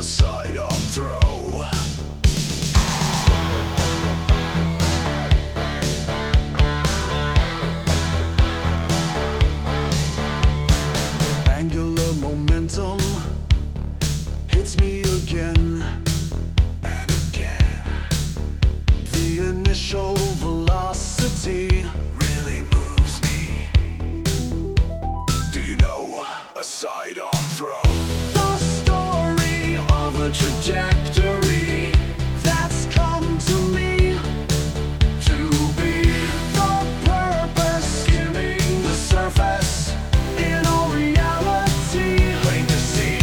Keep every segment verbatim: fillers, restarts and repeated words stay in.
sidearm throw. Angular momentum hits me again and again. The initial velocity really moves me. Do you know a sidearm throw? The story of a trajectory that's come to me to be the purpose, skimming the surface in all reality, plain to see.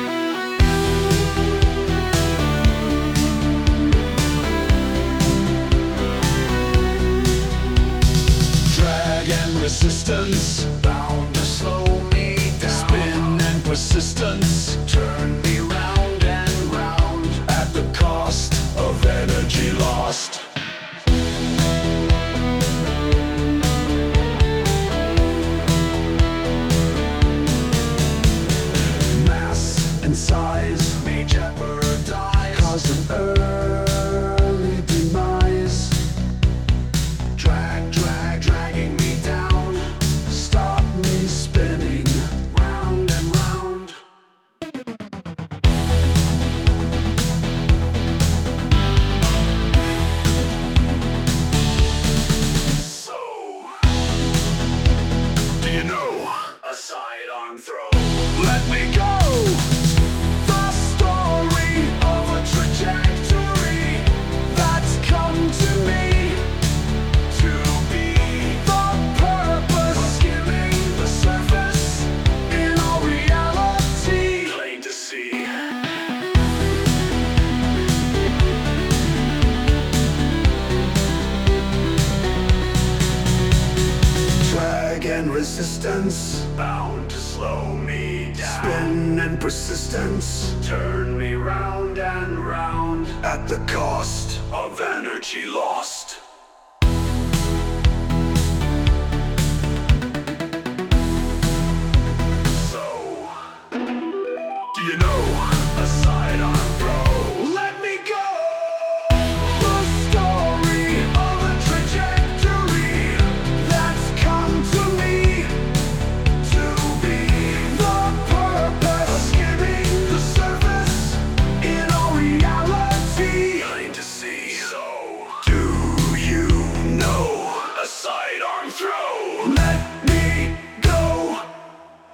Drag and resistance, bound to slow me down. Spin and persistence, turn me round and round, at the cost of energy lost. Mass and size may jeopardize, cause an early demise. Drag, drag, dragging me down, stop me spinning round and round. So, do you know a sidearm throw? Let me go! The story of a trajectory that's come to me to be the purpose, skimming the surface in all reality, plain to see. Drag and resistance, bound to slow me down. Spin and persistence, turn me round and round, at the cost of energy lost.